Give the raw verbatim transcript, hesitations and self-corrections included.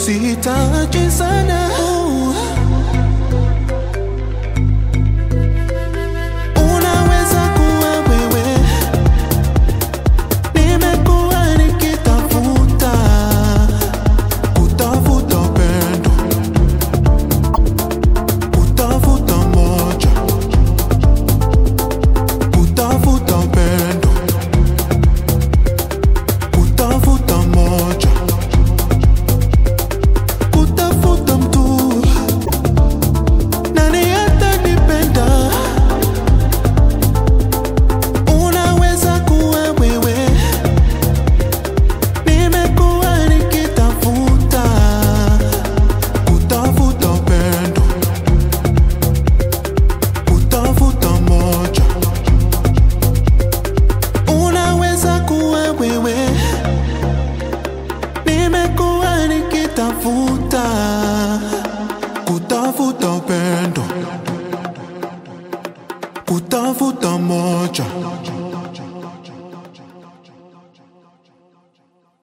sihitaji sana. Unaweza kuwa wewe, nimekuwa nikitafuta, kutafuta upendo, kutafuta moja, kutafuta upendo, kutafuta moja, kutafuta mtu nani atanipenda. Unaweza kuwa wewe, nimekuwa nikitafuta, kutafuta upendo, kutafuta moja. Unaweza kuwa wewe, nimekuwa nikitafuta, kutafuta upendo, kutafuta moja.